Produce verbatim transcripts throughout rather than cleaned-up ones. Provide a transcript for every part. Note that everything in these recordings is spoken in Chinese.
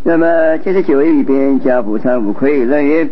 那么这是九义里边讲无惭无愧，认为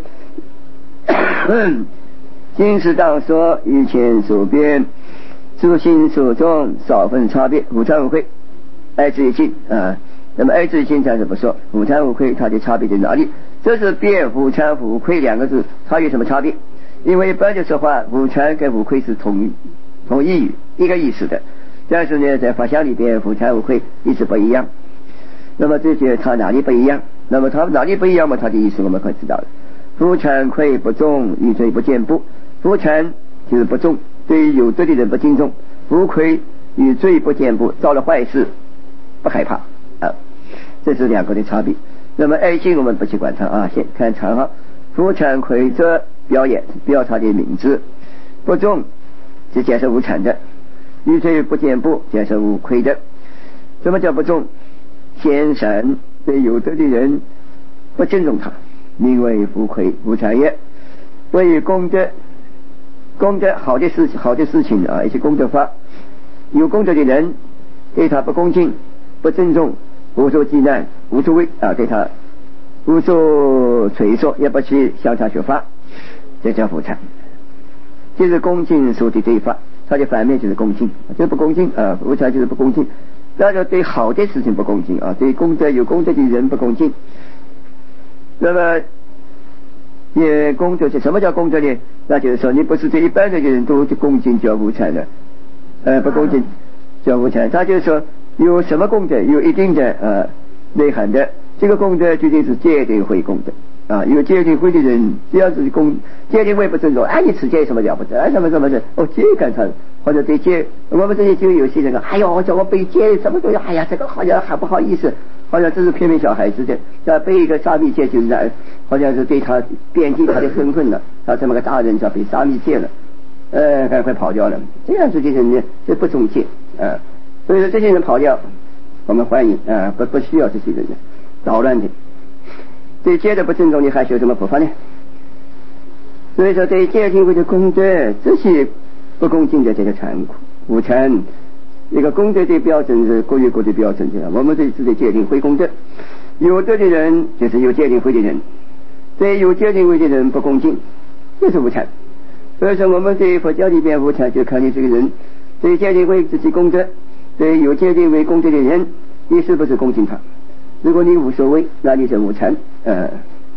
今世当说以前所变诸心所中少分差别，无惭无愧爱之以尽啊。那么爱之以尽暂时不说，无惭无愧它的差别在哪里？这是变无惭无愧两个字，它有什么差别？因为一般的说话，无惭跟无愧是同同义语，一个意思的，但是呢，在法相里边，无惭无愧意思不一样。那么这些它哪里不一样？那么它哪里不一样嘛？它的意思我们可以知道了。无惭愧不重，与罪不见不。无惭就是不重，对于有德的人不敬重；无愧与罪不见不，造了坏事不害怕啊，这是两个的差别。那么爱心我们不去管它啊，先看长号。无惭愧者表演表他的名字，不重是解释无惭的，与罪不见不解释无愧的。什么叫不重？先生对有德的人不尊重他，名为无愧无惭也。对于功德功德好的事情好的事情啊，一些功德法，有功德的人对他不恭敬不尊重，无所忌惮无所谓啊，对他无所垂说，也不去向他学法，这叫无惭。这是恭敬所的对法，它的反面就是恭敬，这不恭敬啊，无惭就是不恭敬。那就对好的事情不恭敬啊，对功德有功德的人不恭敬。那么也功德是什么叫功德呢？那就是说你不是对一般的人都恭敬叫无惭的，呃，不恭敬叫无惭。他就是说有什么功德，有一定的呃内涵的，这个功德究竟是戒定慧功德啊。有戒定慧的人，只要是功戒定慧不尊重，哎，你持戒有什么了不得？哎，什么什么的，哦，戒干他。或者对戒，我们这些就有些人说，哎呦，叫我背戒什么东西，哎呀，这个好像还不好意思，好像这是骗骗小孩子的，要背一个沙弥戒就是在，好像是对他贬低他的身份了，他这么个大人叫背沙弥戒了，呃，赶快跑掉了，这样子的人呢，这不忠戒啊，所以说这些人跑掉，我们欢迎啊，不不需要这些人的捣乱的，对戒的不尊重，你还学什么佛法呢？所以说对戒定慧的功德这些不恭敬的这个残酷无惭，一个功德的标准是各有各的标准的。我们对自己戒定慧功德，有德的人就是有戒定慧的人，对有戒定慧的人不恭敬，这是无惭。所以说我们对佛教里边无惭，就看你这个人对戒定慧自己功德，对有戒定慧功德的人，你是不是恭敬他？如果你无所谓，那你是无惭。呃，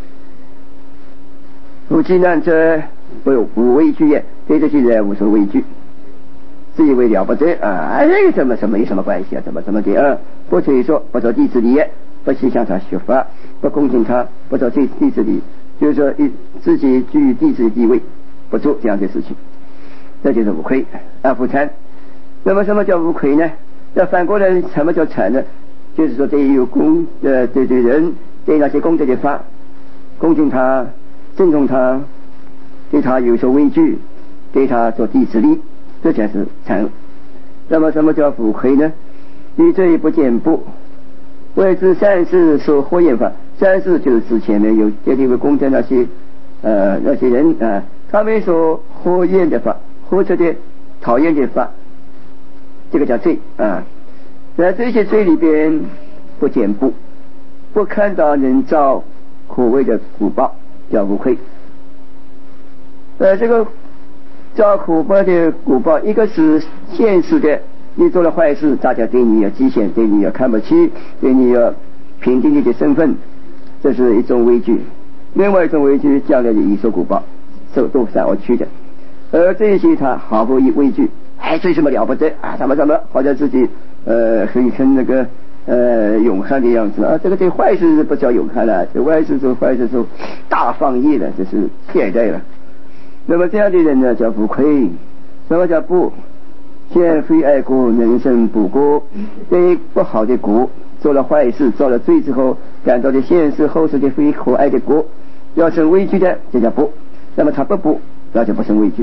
无忌难者不无畏惧也，对这些人无所畏惧，自以为了不得啊！哎，怎么什么有什么关系啊？怎么怎么的啊？不垂说，不做弟子礼，不去向他学法，不恭敬他，不做弟弟子礼，就是说一自己居于弟子的地位，不做这样的事情，这就是无愧啊，无惭。那么什么叫无愧呢？那反过来什么叫惭呢？就是说对有功呃对对人对那些功德的法，恭敬他，尊重他，对他有所畏惧，对他做弟子礼，这才是惭。那么什么叫无愧呢？与罪不见不，为之善事所惑言法。善事就是指前面有戒定慧功德那些呃那些人啊、呃，他们所惑言的法，或者的讨厌的法，这个叫罪啊。在这些罪里边不见不，不看到人造苦味的苦报，叫无愧。呃，这个造苦报的苦报，一个是现实的，你做了坏事，大家对你有讥嫌，对你有看不起，对你有评定你的身份，这是一种畏惧；另外一种畏惧，将来的以受苦报，受都善恶趣的。而这些他毫不畏惧，哎，这什么了不得啊？什么什么，好像自己呃很很那个呃勇悍的样子啊！这个对坏事不叫勇悍了，这坏事做坏事做大放逸了，这是懈怠了。那么这样的人呢，叫不愧。什么叫不？见非爱国，人生不过。对不好的国，做了坏事，做了罪之后，感到的现实后世的非可爱的国，要生畏惧的，这叫不。那么他不不，那就不生畏惧。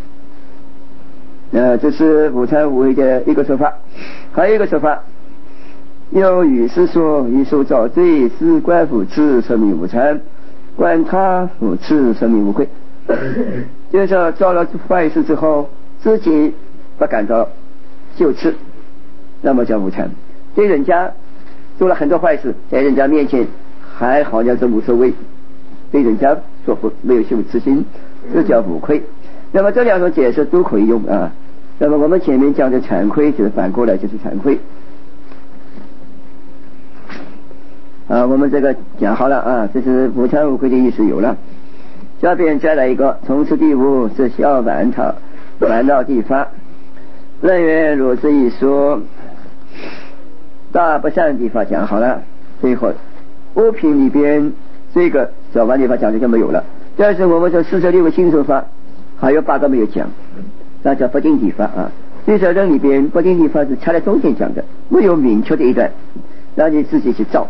呃，这是无惭无畏的一个说法。还有一个说法，有与是说，一受造罪，是观复次，生命无惭；观他复次，生命无愧。就是说做了坏事之后，自己不感到羞耻，那么叫无惭。对人家做了很多坏事，在人家面前还好像是无所谓，对人家说不没有羞耻心，这叫无愧。那么这两种解释都可以用啊。那么我们前面讲的惭愧就是反过来就是惭愧啊。我们这个讲好了啊，这是无惭无愧的意思有了。下边再来一个，从此第五是消烦恼烦恼地发。论曰如是一说，大不善地发讲好了。最后物品里边这个小烦地发讲的就没有了。但是我们说四十六个心所法还有八个没有讲，那叫不定地发啊。第十论里边不定地发是插在中间讲的，没有明确的一段，让你自己去造。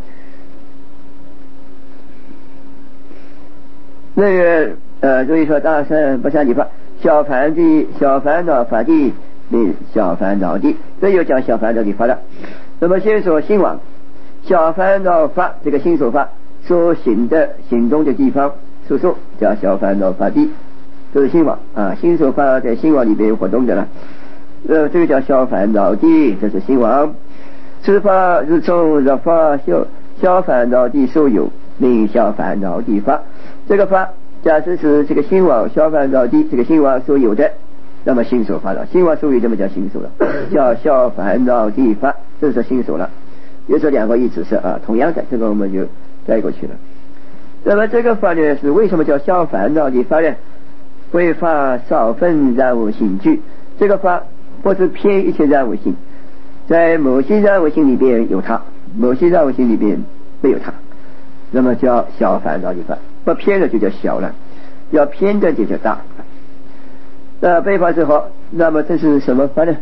那个呃，所以说大善不善地发，小烦的小烦恼发地名小烦恼地，这又讲小烦恼地发了。那么先说心王，小烦恼发这个心所发所行的行动的地方，所说叫小烦恼发地，这是心王啊，心所发在心王里边活动的了。呃，这个叫小烦恼地，这是心王。此法是从入法小小烦恼地所有，名小烦恼地发。这个法假设是这个心王小烦恼地这个心王所有的，那么心所发了，心王所有这么叫心所了，叫小烦恼地发，这是心所了。也是两个意思是啊，同样的，这个我们就带过去了。那么这个法呢是为什么叫小烦恼地发呢？为法少分染污性具，这个法不是偏一切染污性，在某些染污性里边有它，某些染污性里边没有它，那么叫小烦恼地发。不偏的就叫小了，要偏的就叫大。那背法之后，那么这是什么法呢？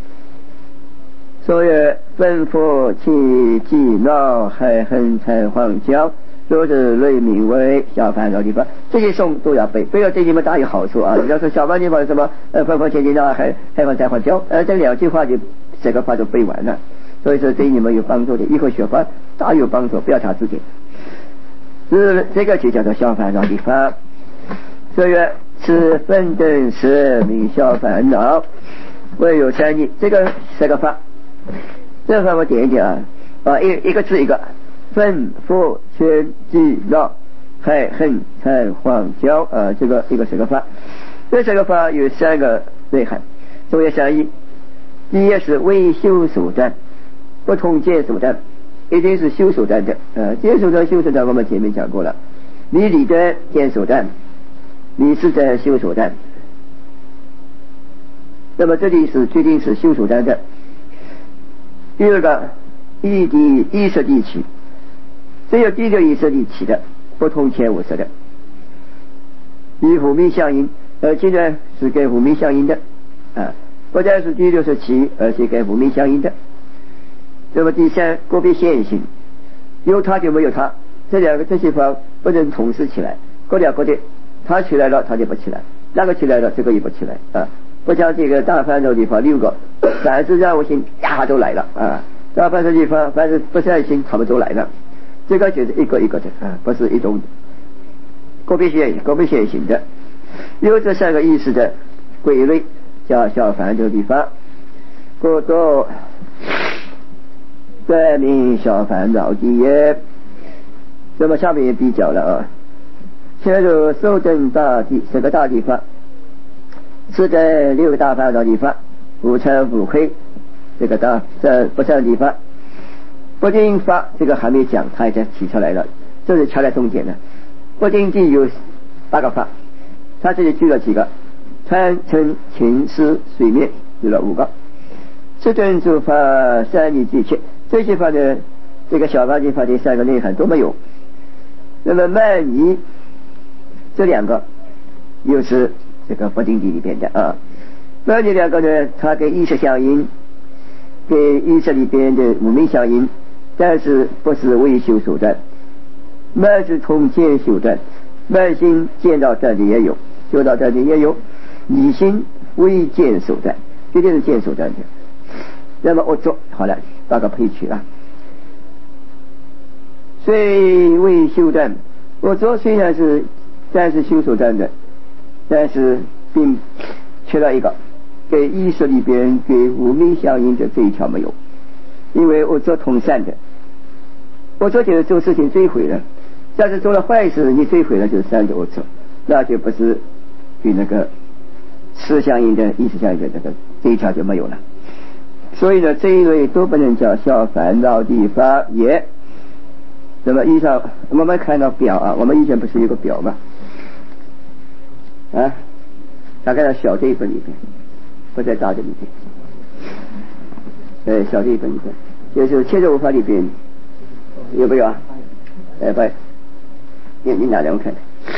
所以分佛气气恼害恨嗔狂骄，都是类名为小烦恼地发。这些颂都要背，背了对你们大有好处啊。你要说小烦恼地发是什么？呃，分佛气气恼害害恨嗔狂骄，呃，这两句话就这个法就背完了。所以说对你们有帮助的，以后学法大有帮助，不要查字典。是这个就叫做小烦恼地发。所以此分等是名小烦恼，唯有三义。这个这个法，这个法我点一点啊，啊一一个字一个，分佛圈记恼害恨嗔狂骄啊，这个一个这个法。这这个法有三个内涵，所以三义。第一是为修所断，不同见所断。一定是修所断的，呃，见所断、修所断，我们前面讲过了。你理的见所断，你是在修所断。那么这里是决定是修所断的。第二个，异地意识地起，只有第六意识地起的，不同前五识的，与无明相应，而且呢是跟无明相应的啊，不但是第六是起，而且跟无明相应的。那么第三，个别现行，有它就没有它，这两个这些法不能同时起来，各了各的，它起来了它就不起来，那个起来了这个也不起来啊。不像这个大烦恼地方六个，凡是让我心呀都来了啊，大烦恼地方凡是不善心他们都来了，这个就是一个一个的啊，不是一种个别现个别现行的。有这三个意识的归类叫小烦恼地方，故作在名小烦恼地也。那么下面也比较了啊，先入受等大地这个大地方，是在六个大烦恼地方，无惭无愧这个大这不善地方，不定法这个还没讲，他已经提出来了，这是掐在重点的。不定地有八个法，他这里举了几个，贪嗔情思水面举了五个，这等诸法三义俱切，这些法呢，这个小法地法的三个内涵都没有。那么慢疑这两个又是这个不定地里边的啊，慢疑两个呢，它跟意识相应，跟意识里边的无明相应，但是不是为修所断，慢是同见修断，慢心见到断的也有，修到断的也有，理心为见所断，绝对是见所断的。那么我做好了八个配曲啊，虽未修断，我做虽然是暂时修所断的，但是并缺了一个，给意识里边给无明相应的这一条没有，因为我做同善的， 恶作就是做事情追悔了，要是做了坏事你追悔了就是三恶作，那就不是与那个思相应的意思相应的那个这一条就没有了。所以呢，这一类都不能叫小烦恼的法也。那么以上我们看到表啊，我们以前不是有个表吗？啊，大概在小这一本里边，不在大的里边。呃，小这一本里边，就是切入无法里边有没有啊？哎，不，你你拿来我看看。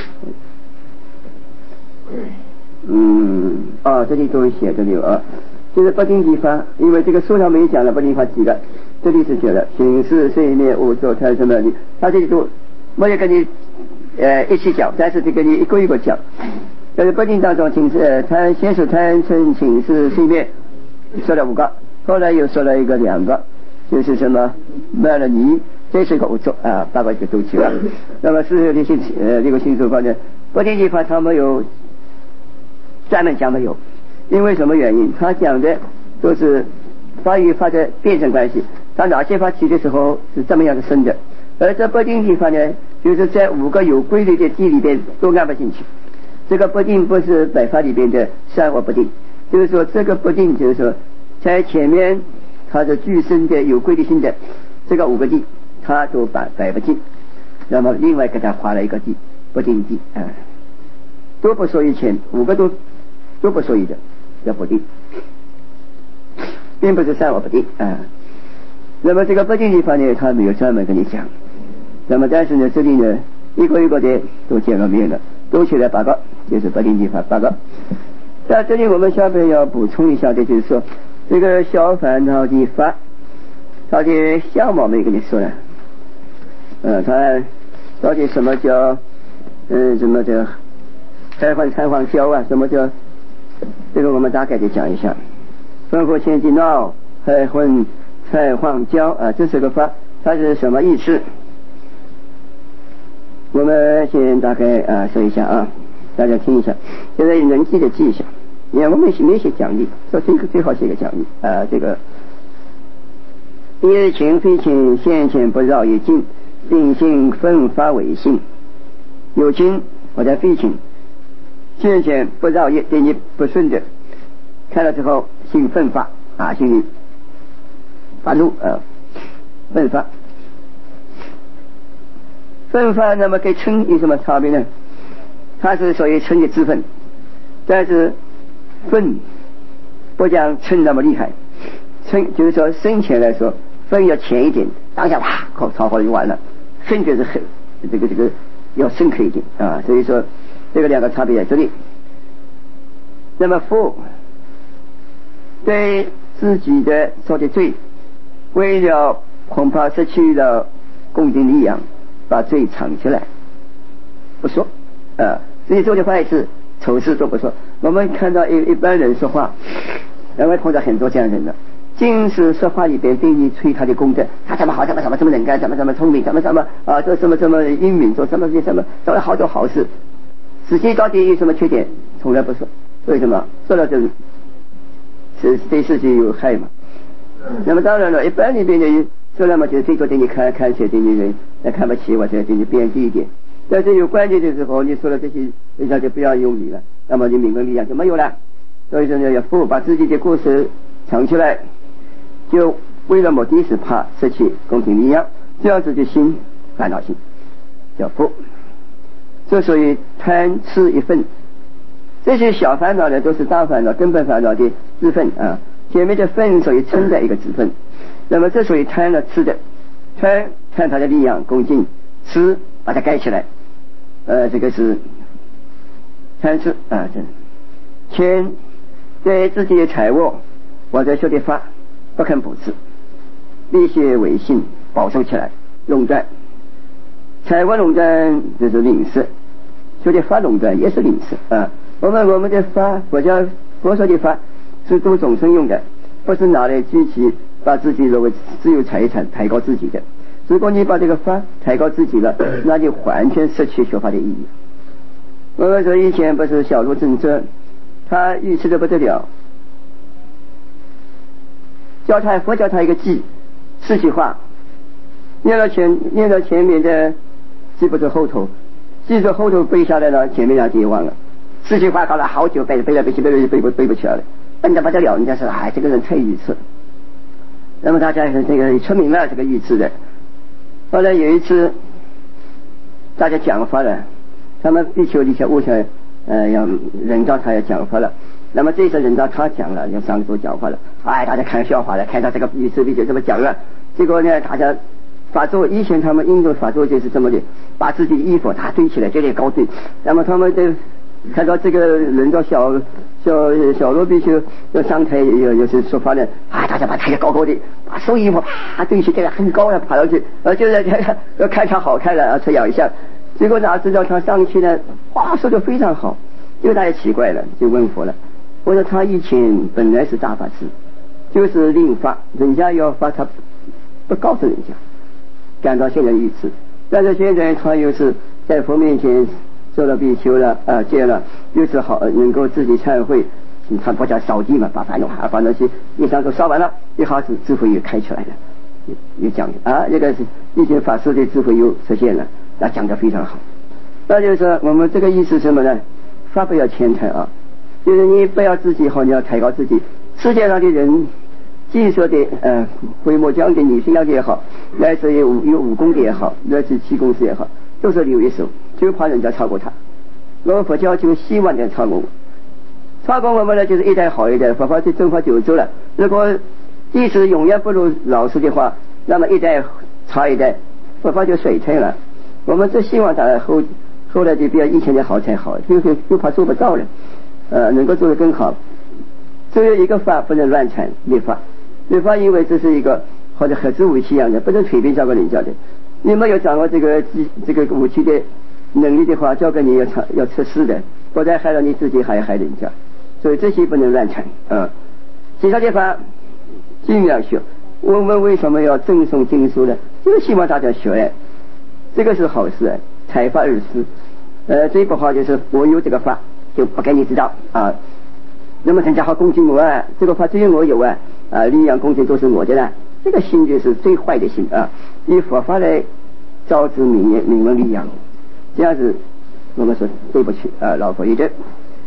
嗯，啊，这里都写这里有啊，就是不定地方，因为这个书上没讲了不定地方几个。这里是写的形式睡眠无作贪什么的，他这里都没有跟你呃一起讲，但是就跟你一个一个讲。就是不定当中请示贪先是贪嗔寝室睡眠说了五个，后来又说了一个两个，就是什么卖了你，这是个无作啊，八个就都去了。那么是这些呃这个新书方面不定地方他没有专门讲没有，因为什么原因？他讲的都是法与法的辩证关系，他哪些法起的时候是这么样的生的，而这不定地方呢，就是在五个有规律的地里边都按不进去。这个不定不是百法里边的善恶不定，就是说这个不定就是说在前面它的具身的有规律性的这个五个地它都摆摆不进，那么另外给他划了一个地不定地啊、呃，都不属于前五个都都不属于的叫不定，并不是善恶不定啊、呃。那么这个不定地方呢，他没有专门跟你讲，那么但是呢这里呢一个一个的都见了面了，都起来八个，就是不定地方八个。在这里我们下面要补充一下的就是说，这个小烦恼的法它的相貌没跟你说了，呃它到底什么叫嗯什么叫开幻开幻消啊，什么叫这个我们大概的讲一下。分佛前进闹开混开幻消啊，这是个法，它是什么意思？我们先大概啊说一下啊，大家听一下，现在能记的记一下。你看我们没写讲义，说这个最好写个讲义啊。这个业情非情现前不绕也尽，定性分发为性，有情或者非情现前不绕业对你不顺的，看了之后心奋发啊，心里发怒啊，奋发。奋发那么跟嗔有什么差别呢？它是属于嗔的支分，但是愤不像嗔那么厉害。嗔就是说深浅来说，愤要浅一点，当下哇靠超好就完了，愤就是很这个这个要深刻一点啊。所以说这个两个差别在这里。那么父对自己的做的罪，为了恐怕失去了恭敬力量，把罪藏起来不说啊，自己做的坏事丑事都不说。我们看到一一般人说话，然后碰到很多这样人的，尽是说话里边对你吹他的功德，他怎么好，怎么怎么这么能干，怎么怎么聪明，怎么怎么啊，做什么什么英明，做什么什么做了好多好事，实际到底有什么缺点从来不说。为什么？说了就是是对自己有害嘛。那么当然了，一般里边的人说了嘛，就是最多对你看看起来对你人来看不起，或者对你贬低一点。但是有关键的时候，你说了这些，人家就不要用你了，那么你名闻利养就没有了。所以说呢，要不把自己的故事藏起来，就为了目的是怕失去恭敬利养，这样子的心烦恼心叫不。这属于贪吃一份，这些小烦恼呢都是大烦恼根本烦恼的支分啊。前面的分属于嗔的一个支分，那么这属于贪了吃的，贪看他的力量恭敬，吃把它盖起来，呃，这个是贪吃啊。这钱对自己的财物或者说的法不肯布施，利息为信保守起来垄断，财物垄断就是吝啬，说的法垄断也是吝啬啊。我们我们的法，佛教佛说的法是度众生用的，不是拿来举起把自己认为只有财产抬高自己的。如果你把这个法抬高自己了，那就完全失去学法的意义。我们说以前不是小卢正哲，他愚痴的不得了，教他佛教他一个偈，四句话， 念到前念到前面的记不住后头，记住后头背下来了，前面两句忘了。四句话搞了好久，背背来背去背背背不背不起来了，笨得不得了。人家说哎，这个人太愚痴。那么大家这个出名了，这个愚痴的。后来有一次大家讲话了，他们地球底下物想呃要人造他要讲话了，那么这次人造他讲了，要上座讲话了，哎，大家看笑话了，看到这个愚痴病就这么讲了。结果呢，大家法座以前他们印度法座就是这么的，把自己的衣服他堆起来，这里高堆。那么他们的看到这个人造小小小罗比丘要上台有有时说话呢，啊，大家把抬得高高的，把收衣服啪堆起，这个很高的爬上去，呃，就是要看他好看了啊，这样一下。结果哪知道他上去呢，哇，说的非常好。结果大家奇怪了，就问佛了。我说他以前本来是大法师，就是令发，人家要发他不告诉人家，感到现在愚痴。但是现在他又是在佛面前做了比丘了啊，戒了，又是好能够自己忏悔，他不叫扫地嘛，把烦恼啊把那些一上都烧完了，一下子智慧又开出来了，又讲啊，这个是以前法师的智慧又出现了，那讲得非常好。那就是说我们这个意思是什么呢？发不要牵谈啊，就是你不要自己好，你要抬高自己。世界上的人，技术的呃规模匠的女性也好，乃至有有武功的也好，乃至气功师也好，都是留一手，就怕人家超过他。我们佛教就希望人超过我，超过我们呢就是一代好一代，佛法就正法九州了。如果弟子永远不如老师的话，那么一代差一代，佛法就衰退了。我们只希望他后后来就比以前的好才好，就就怕做不到了，呃，能够做得更好。只有一个法不能乱传，律法，律法因为这是一个好像核子武器一样的，不能随便交给人家的。你没有掌握这个这个武器的能力的话，交给你要要测试的，不但害了你自己，还害人家。所以这些不能乱传啊。其他的法尽量学。我们为什么要赠送经书呢？就是希望大家学，这个是好事，采法而思。呃，最不好就是我有这个法就不给你知道啊。那么人家好恭敬我啊，这个法只有我有啊，啊，礼仰恭敬都是我的呢。这个心就是最坏的心啊！以佛法来招致名言名闻利养，这样子我们说对不起啊，老佛爷的。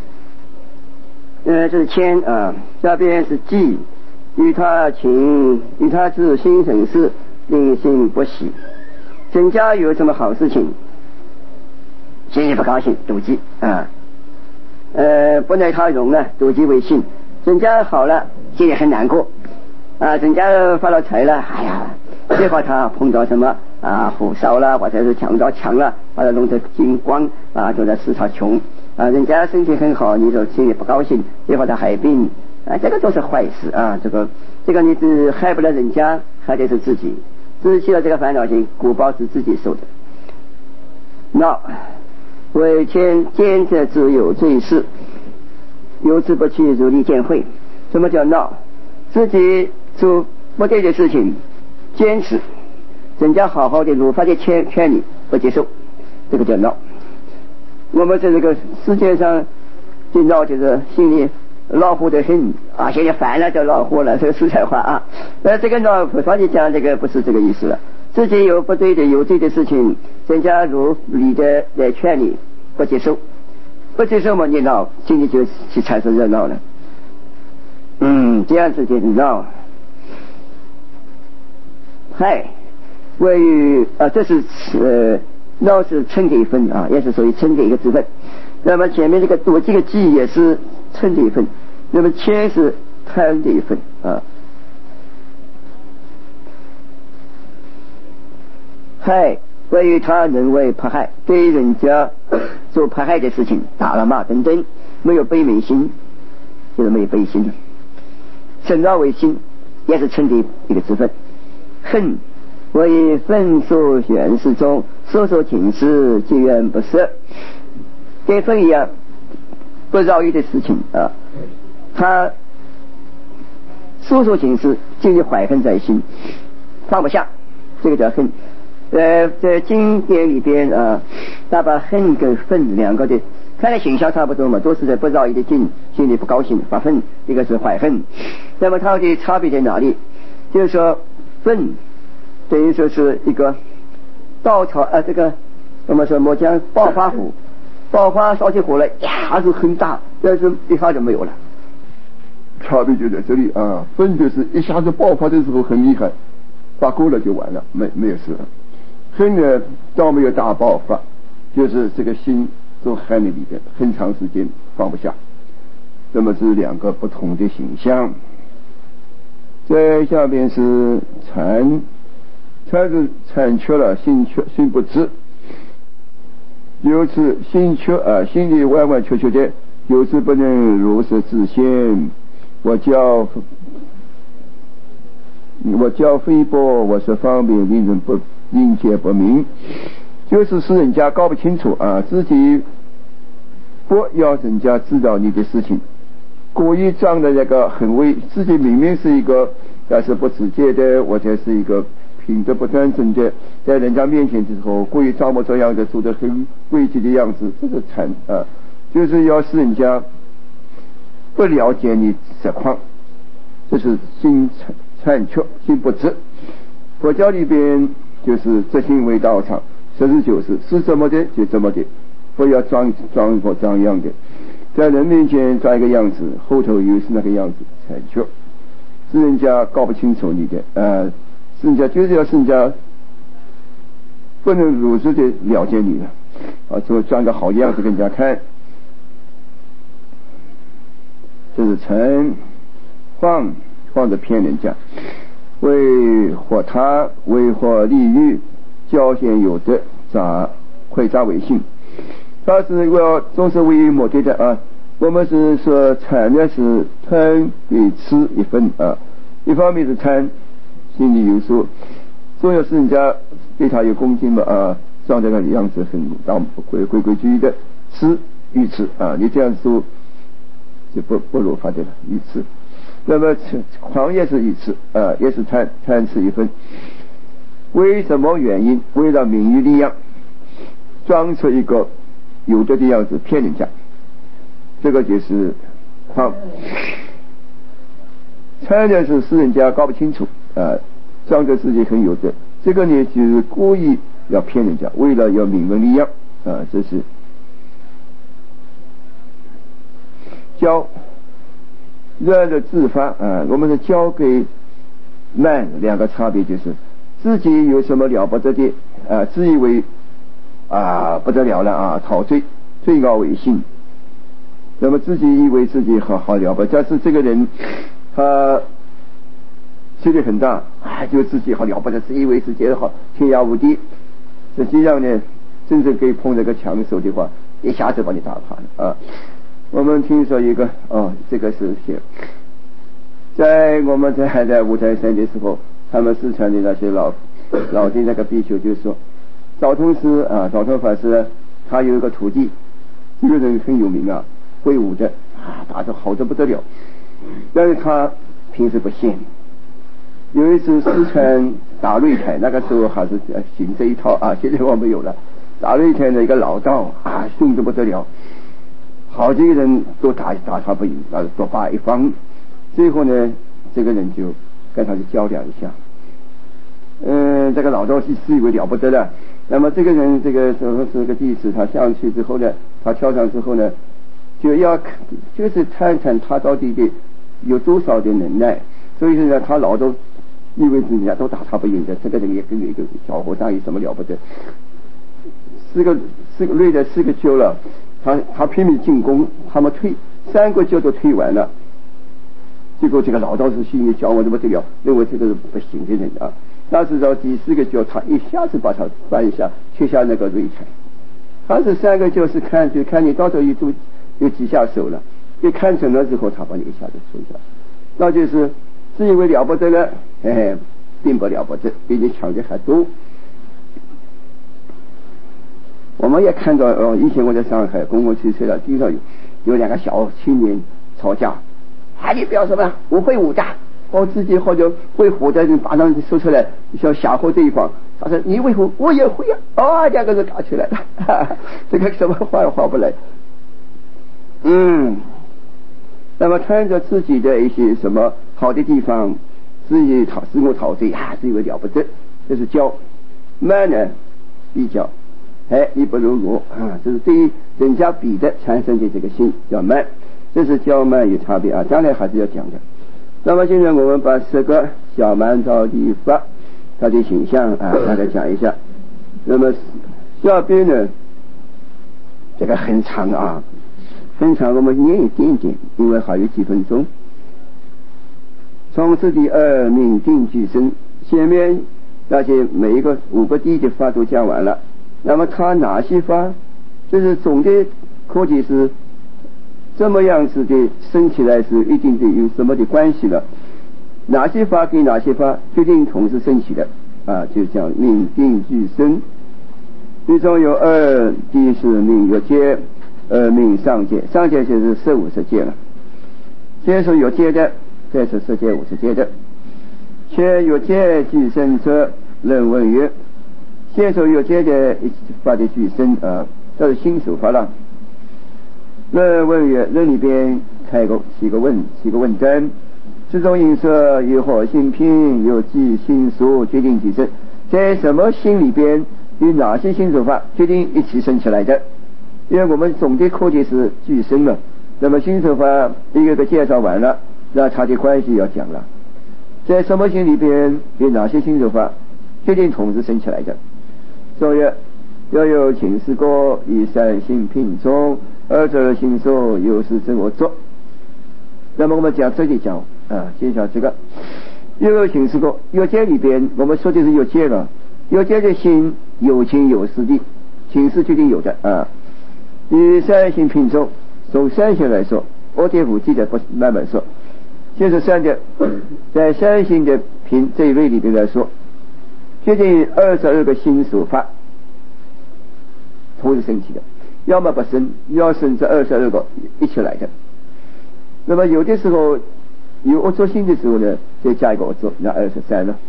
呃，这是谦啊，下边是忌，与他情，与他自心省事，令心不喜。人家有什么好事情，心里不高兴，妒忌啊。呃，不耐他容啊，妒忌为心。人家好了，心里很难过啊。人家发了财了，哎呀，结果他碰到什么啊，火烧了，或者是抢到枪了，把他弄得精光啊，就在市场穷啊。人家身体很好，你说心里不高兴，结果他害病啊，这个都是坏事啊。这个这个你是害不了人家，害的是自己，自起了这个烦恼心，果报是自己受的。那为谦坚者自有罪事，由之不去，如理见慧。什么叫闹？自己做不对的事情，坚持，人家好好的如法的劝劝你，不接受，这个叫闹。我们在这个世界上，这闹就是心里恼火的很啊，现在烦了就恼火了，这个实在话啊。那这个闹，佛法里讲这个不是这个意思了。自己有不对的有罪的事情，人家如理的来劝你，不接受，不接受嘛，你闹，心里就去产生热闹了。嗯，这样子就是闹。嗨，位于啊，这是呃闹是称的一分啊，也是属于称的一个字分。那么前面这个多这个记也是称的一分，那么谦是贪的一分啊。害关于他人为迫害，对人家做迫害的事情，打了骂等等，没有悲悯心，就是没有悲心的。生闹为心，也是称的一个字分。恨为愤所悬事中，所所情事皆缘不舍，跟恨一样不饶益的事情啊，他所所情事就怀恨在心，放不下，这个叫恨。呃，在经典里边啊，他把恨跟愤两个的看来形象差不多嘛，都是在不饶益的境，心里不高兴发愤，一个是怀恨。那么它的差别在哪里？就是说愤等于说是一个稻草啊，这个我们说磨浆爆发火，爆发烧起火来，呀，就很大，但是一下就没有了。 差别就在这里啊，分就是一下子爆发的时候很厉害，发够了就完了，没没有事了。恨呢，倒没有大爆发，就是这个心都含在里边，很长时间放不下。那么是两个不同的形象。在下边是残，残是残缺了，心缺心不知，由此心缺啊，心里完完全全的，由此不能如实自现。我教我教非薄，我是方便令人不应解不明，就是使人家搞不清楚啊，自己不要人家知道你的事情，故意装的那个很威，自己明明是一个但是不直接的，或者是一个品德不端正的，在人家面前的时候故意装模作样的做得很危急的样子，这个惨啊，就是要使人家不了解你实况，这是心残缺，心不知。佛教里边就是执行为道场，实事求是，是怎么的就怎么的，不要装装模装样的，在人面前装一个样子，后头又是那个样子，残缺，使人家搞不清楚你的，呃，使人家就是要使人家不能如实的了解你了，啊，就装个好样子给人家看。这是陈晃晃着骗人家，为获他，为获利欲，交险有德，诈诡诈为信。他是要总是为目的的啊。我们是说贪呢是贪与痴一分啊，一方面是贪，心里有数，总要是人家对他有恭敬嘛啊，装这个样子很当规规规矩矩的，痴愚痴啊，你这样做就不不如法的了，愚痴。那么狂也是愚痴啊，也是贪贪痴一分。为什么原因？为了名誉利养，装出一个有德的样子骗人家，这个就是狂。贪呢是使人家搞不清楚啊，装着自己很有德，这个呢就是故意要骗人家，为了要名闻利养啊，这是教软的自发啊。我们是教给慢两个差别，就是自己有什么了不得的啊，自以为啊不得了了啊，陶醉最高为信，那么自己以为自己好好了不得，但是这个人他势力很大啊，就自己好了不得，自以为自己好天下无敌，实际上呢真正可以碰这个强手的话，一下子把你打趴了啊。我们听说一个哦，这个是写在我们在还在五台山的时候，他们四川的那些老老的那个比丘就说，早通师啊，早通法师他有一个徒弟，这个人很有名啊，会武的啊，打得好得不得了，但是他平时不信。有一次四川打擂台，那个时候还是行这一套啊，现在我没有了。打擂台的一个老道啊，凶得不得了，好几个人都打打他不赢，啊，多发一方。最后呢，这个人就跟他去较量一下。嗯，这个老道是自以为了不得了。那么这个人，这个这这个弟子，他上去之后呢，他跳上之后呢，就要就是看看他到底的有多少的能耐。所以说呢，他老都以为人家都打他不赢的，这个人也跟一个小和尚有什么了不得？四个四个擂的四个揪了，他他拼命进攻，他们退三个揪都退完了。结果这个老道士心里想，我怎么得了？认为这个是不行的人啊。那是到第四个揪，他一下子把他翻一下，切下那个擂台。他是三个揪是看就看你到底有多有几下手了，一看准了之后，他把你一下子收下，那就是自以为了不得了，哎，并不了不得，比你强的还多。我们也看到哦，以前我在上海公共汽车了，经常有有两个小青年吵架，啊，你不要什么，我会武的，我自己或者会火的人把他们说出来，想吓唬对方。他说你会火，我也会啊，哦，两个人打起来了，哈哈，这个什么话也话不来。嗯，那么看着自己的一些什么好的地方，自己讨自我陶醉啊，自以为了不得， 这是骄，慢呢比较，哎，义不如我啊，这是对于人家比的产生的这个心叫慢，这是骄慢有差别啊，将来还是要讲的。那么现在我们把十个小蛮到底法它的形象啊，大概讲一下。那么下边呢，这个很长啊，很长，我们念一点点，因为还有几分钟。从此第二命定俱生，前面那些每一个五个地的法都讲完了。那么它哪些法，就是总的课题是这么样子的生起来是一定的有什么的关系了？哪些法跟哪些法决定同时升起的啊？就讲命定俱生。其中有二第是命有界，二命上界，上界就是四五十界了。先是有界的，再是十界五十界的。且有界俱生者，人问曰：先说有界的法的俱生啊，这是新手法了。人问曰：人里边开个起个问，起个问灯。这种因色有何性品，有几心所决定俱生，在什么心里边有哪些心手法决定一起生起来的？因为我们总的课题是俱生了，那么心手法一个个介绍完了，那它的关系要讲了。在什么心里边有哪些心手法决定同时生起来的？所以要有情思过，以三心品中，二者心所有是真我做。那么我们讲这里讲啊，介绍这个又有情思过，有界里边我们说的是有界了，有界的心有情有实的，情是决定有的啊。以三心品中，从三心来说，我点五记的不慢慢说。就是三的，在三心的品这一类里边来说，决定二十二个心所法同时升起的，要么不生，要生这二十二个一起来的。那么有的时候有恶作心的时候呢，再加一个恶作，那二十三了。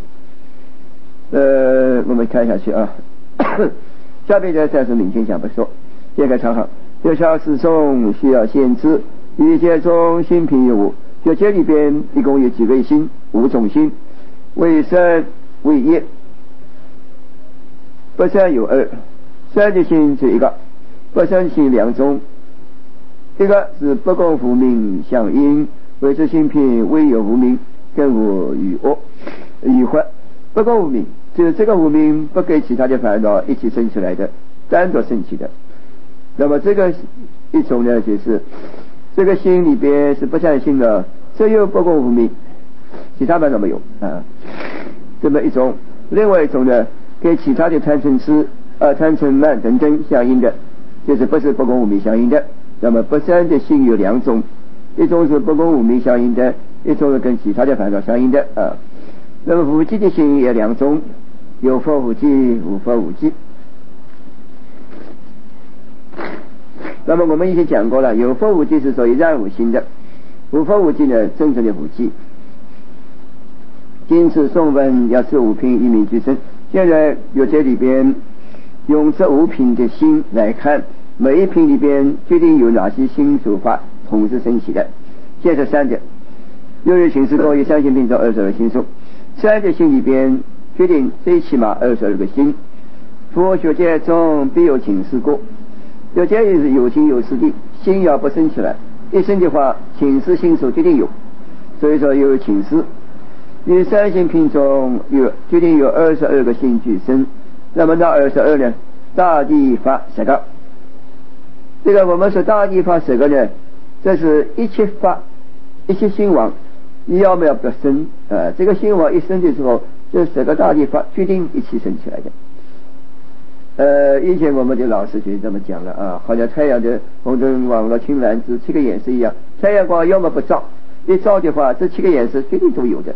呃，我们看下去啊，下边的暂时明天讲不说。揭开长行，有效四种需要限制，一界中心品有五，就这里边一共有几类心，五种心，为三为业，不三有二，三的心是一个，不三心两种，一个是不共无名相应，为之心品未有无名，跟我与恶与坏，不共无名就是这个无名不跟其他的烦恼一起生起来的，单独生起的。那么这个一种呢，就是这个心里边是不善心的，只有不共无名，其他烦恼没有啊。这么一种，另外一种呢，跟其他的贪嗔痴、啊贪嗔慢等等相应的，就是不是不共无名相应的。那么不善的心有两种，一种是不共无名相应的，一种是跟其他的烦恼相应的啊。那么无记的心也两种，有佛无记，无佛无记。那么我们以前讲过了，有佛无记是属于染无心的，无佛无记呢，真正的无记。今次颂文要是五品一命俱生，现在有这里边用这五品的心来看，每一品里边决定有哪些心手法同时升起的。现在三点，又有情思过，有三心品中二十二心数，三的心里边决定最起码二十二个心。佛学界中必有情思过，有些也是有情有实的，心要不生起来，一生的话，情思心所决定有，所以说有情思。于三心品中有决定有二十二个心俱生，那么那二十二呢？大地法十个。这个我们说大地法十个呢，这是一切法，一切心王，你要不要不生？呃，这个心王一生的时候，这十个大地法决定一起生起来的。呃，以前我们的老师就这么讲了啊，好像太阳的红橙黄绿青蓝紫七个颜色一样，太阳光要么不照，一照的话，这七个颜色绝对都有的。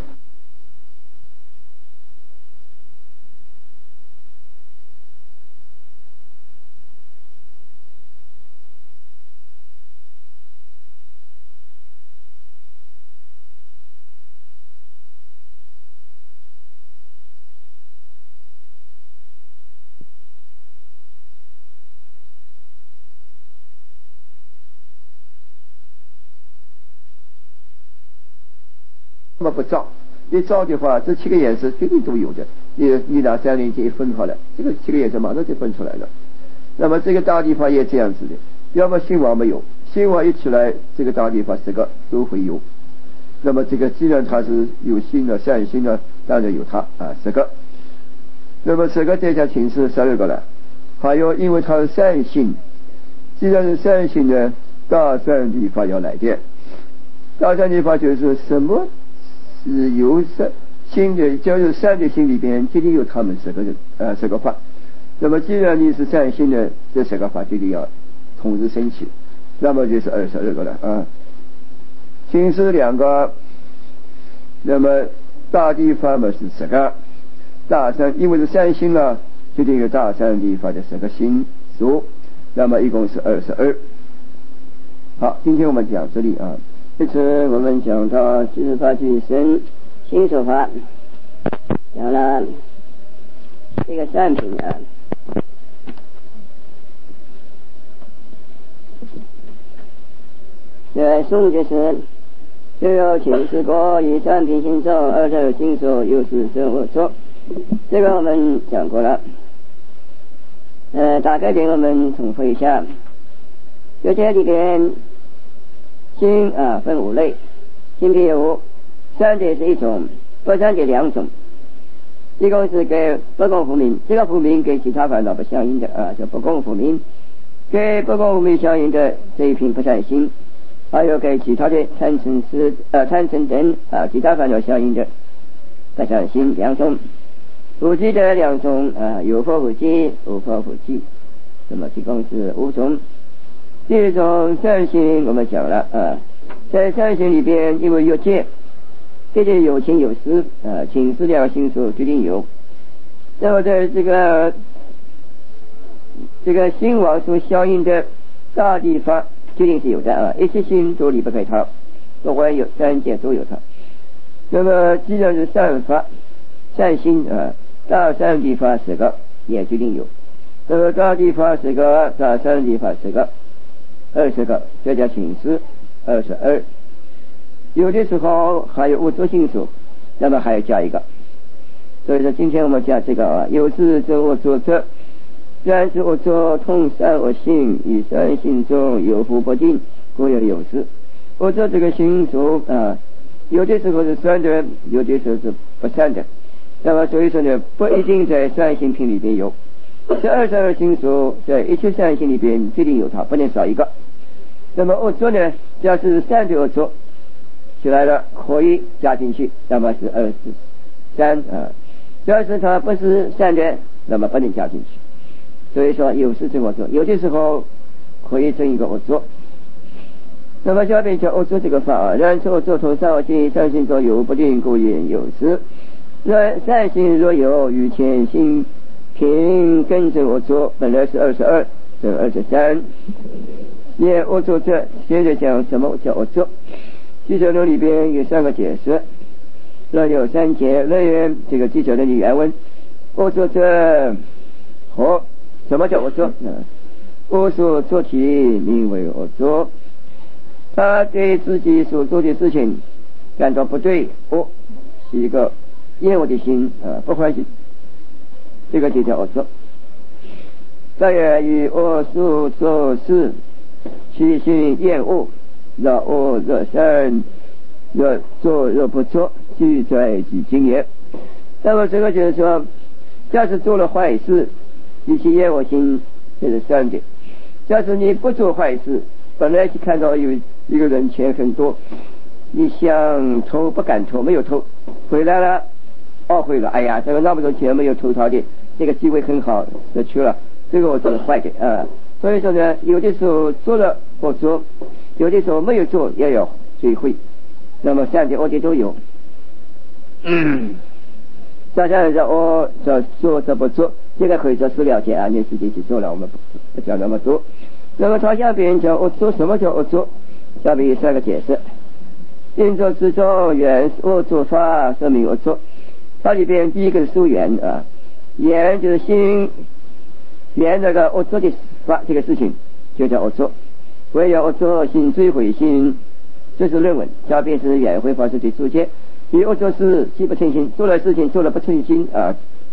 那么不照，一照的话，这七个颜色绝对都有的。 你你拿三零一分好了，这个七个颜色马上就分出来了。那么这个大地法也这样子的，要么兴旺没有，兴旺一出来，这个大地法十个都会有。那么这个既然它是有心的善心的，当然有它啊十个。那么十个再加情是十二个了。还有因为它是善心，既然是善心呢，大善地法要来的。大善地法就是什么是有善心的，就是善的心里边一定有他们十个人呃十个法。那么既然你是善心的，这十个法就得要同时升起，那么就是二十二个了啊。心是两个，那么大地法嘛是十个，大善因为是善心了，就得有大善地法的十个心数，那么一共是二十二。好，今天我们讲这里啊。这次我们讲到十法俱生心所法，讲了这个善品啊。这颂就是就有请示过以善品行咒，二者心所有是生我说，这个我们讲过了。呃，大概给我们重复一下，就这里边心啊分五类，心品有善的是一种，不善的两种。一个是给不共福名，这个福名跟其他烦恼不相应的啊，叫不共福名。给不共福名相应的这一品不善心，还有给其他的贪嗔痴呃贪嗔等啊其他烦恼相应的不善心两种。五记的两种啊，有佛无记，无佛无记，那么一共是五种。第一种善心我们讲了啊，在善心里边因为有戒，这些有情有思啊，情思两心所决定有。那么在这个这个心王所相应的大地法决定是有的啊，一切心都离不开它，不管有三界都有它。那么既然是善法善心啊，大善地法十个也决定有。那么大地法十个，大善地法十个，二十个，再加情思二十二。有的时候还有无作性数，那么还要加一个。所以说今天我们讲这个啊，有智则我作者，然是我作通善我性，以善心中有福不定，故有有事。我作这个心数啊，有的时候是善的，有的时候是不善的。那么所以说呢，不一定在善心品里边有。这二十二心数在一切善心里边决定有它，不能少一个。那么恶作呢，假是善的恶作起来了，可以加进去，那么是二十三啊。要是它不是善的，那么不能加进去。所以说有时这么做，有的时候可以增一个恶作。那么下面叫恶作这个法啊，然作作同善恶心，善心中有不定，故言有时。若善心若有与前心平跟着恶作，本来是二十二，这二十三。也恶作这现在讲什么叫恶作？记者论里边有三个解释，若有三节，论言这个记者论的原文，恶作这和什么叫恶作？恶所作体名为恶作，他对自己所做的事情感到不对，恶是一个厌恶的心啊，不欢喜，这个就叫恶作。再也与恶所做事，其心厌恶，若恶若善，若做若不做，俱在己经验。那么这个就是说，假使做了坏事，你去厌恶心这是善的；假使你不做坏事，本来是看到有一个人钱很多，你想偷不敢偷，没有偷，回来了懊悔了，哎呀，这个那么多钱没有偷他的，这个机会很好，就去了，这个我做的坏的啊。所以说呢，有的时候做了或做，有的时候没有做也有追悔，那么善的恶的都有。嗯，想想着我这做这不做，这个可以做私了解啊，你自己去做了，我们不不讲那么多。那么他下边讲恶作，什么叫恶作？下边有三个解释。应作之中，原恶作法，说明恶作。它里边第一个是说缘啊，缘就是心缘那个恶作的法，这个事情就叫恶作。唯有恶作心追悔心，这是论文。下边是缘会法师的注解。以恶作事既不称心，做了事情做了不称心啊，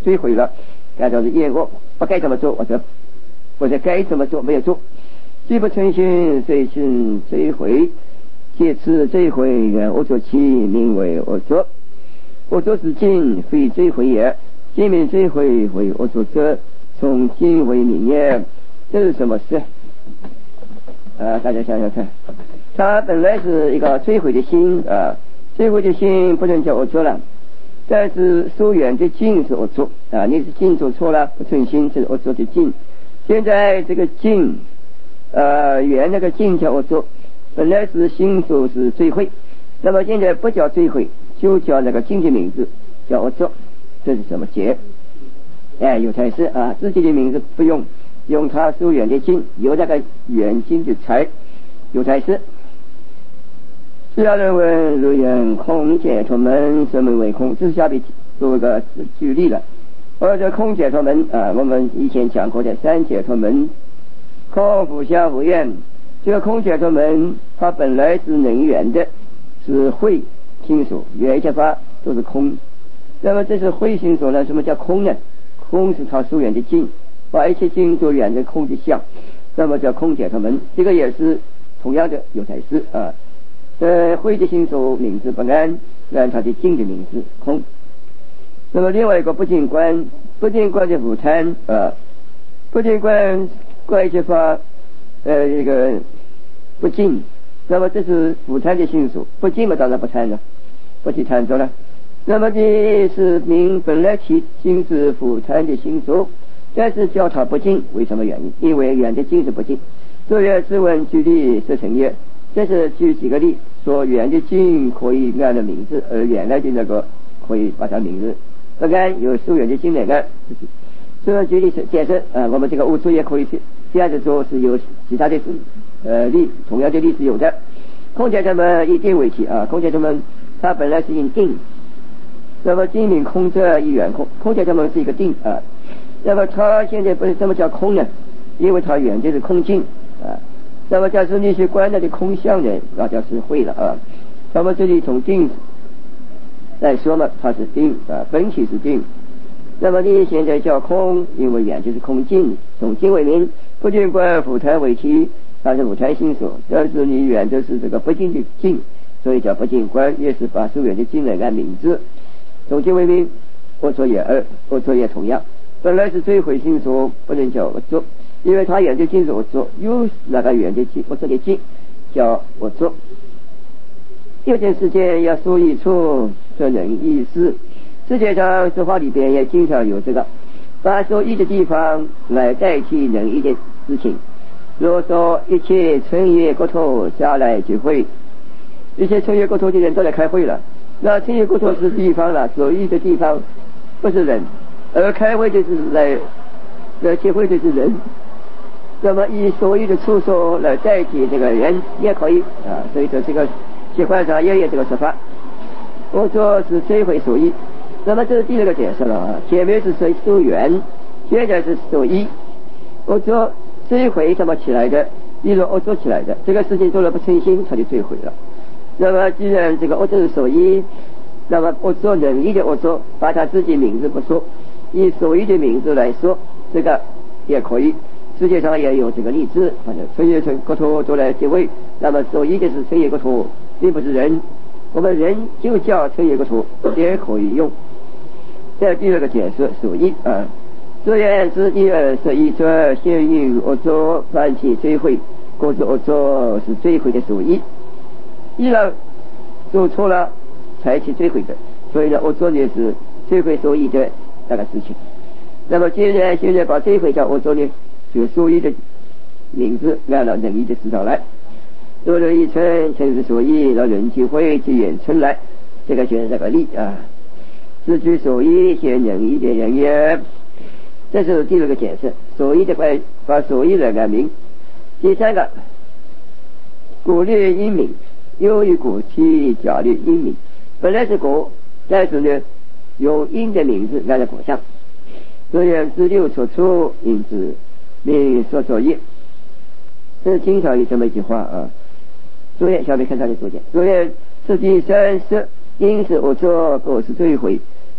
追悔了，感到是厌恶，不该这么做，或者或者该这么做没有做。既不诚心，遂行追悔，借此追悔原恶作其名为恶作。恶作之尽，非追悔也。今名追悔为恶作者，从今为名也。这是什么事？啊，大家想想看，他本来是一个追悔的心啊，追悔的心不能叫恶作了，但是疏远的尽是恶作啊，你是尽做错了，不诚心是恶作的尽。现在这个尽，呃，原那个尽叫恶作，本来是心所是追悔，那么现在不叫追悔，就叫那个尽的名字叫恶作，这是什么结？哎，有才是啊，自己的名字不用。用他疏远的尽，有那个远近的才，有才是。是要人问如言空解脱门，什么为空？这是下面做个举例了。或者空解脱门啊，我们以前讲过的三解脱门，空无相无愿。这个空解脱门，它本来是能源的，是慧心所，原一切法都是空。那么这是慧心所呢？什么叫空呢？空是他疏远的尽。把一切境都远的空的相，那么叫空解脱门，这个也是同样的有才是啊。呃，慧的心所名字不安，按他的境的名字空。那么另外一个不净观，不净观的五贪啊，不净观观一切法，呃，这个不净，那么这是五贪的心所，不净嘛当然不贪了，不去贪着了。那么这是名本来其心是五贪的心所。但是叫他不净，为什么原因？因为远的净是不净。所以自问举例是成业，这是举几个例，说远的净可以按的名字，而原来的那个可以把它名字不按，有疏远的净来按。自问举例是解释啊，我们这个物质也可以这样子做，是有其他的呃例，同样的例是有的。空解他们以定为题啊，空解他们它本来是以定，那么定名空者一元空，空解他们是一个定啊。那么它现在不是这么叫空呢？因为它原就是空境啊。那么假设你去观它的空相呢，那就是会了啊。那么这里从定来说嘛，它是定啊，本体是定。那么你现在叫空，因为原就是空境，从境为名，不净观五贪为题，它是五贪心所。但是你原就是这个不净的境，所以叫不净观，也是把疏远的境来按名字。从境为名，恶作也二，恶作也同样。本来是追悔心所，不能叫恶作，因为他原的境是恶作，有那个原的境，恶作的境叫恶作。有件事件要说一出，这能意思。世界上说话里边也经常有这个，把说一的地方来代替能一的事情。若说一切成业国头下来聚会，一些成业国头的人都来开会了，那成业国头是地方了，所一的地方不是人。而开会就是来来结会就是人，那么以所有的处所来代替这个人也可以啊，所以说这个习惯上也有这个说法。我说是追悔所依，那么这是第二个解释了啊，前面是说所缘，现在是所依。我说追悔怎么起来的？一路恶作起来的，这个事情做了不诚心，他就追悔了。那么既然这个恶作是所依，那么恶作能力的恶作，把他自己名字不说，以所依的名字来说，这个也可以。世界上也有这个例子，反正成业成国土都来结位，那么所依的是成业国土，并不是人，我们人就叫成业国土，也可以用。这第二个解释所依啊，虽然是一二十一者，先于恶作反起追悔，故知恶作是追悔的所依。依然做错了才去追悔的，所以呢，恶作呢是追悔所依的那个事情。那么既然现在把追悔叫恶作呢，就所依的名字按了能依的字上来。若人一称，称是所依，若人聚会就演称来，这个就是这个例啊。自居所依，现能依的人也。这是第二个解释，所依的关把所依来改名。第三个，果略因名，由于果体假略因名，本来是果，但是呢，用因的名字按了果相。所以自六所出，因此名所所依。这是经常有这么一句话啊。昨天下面看他的注解，昨天是第三是因是恶作，果是追悔，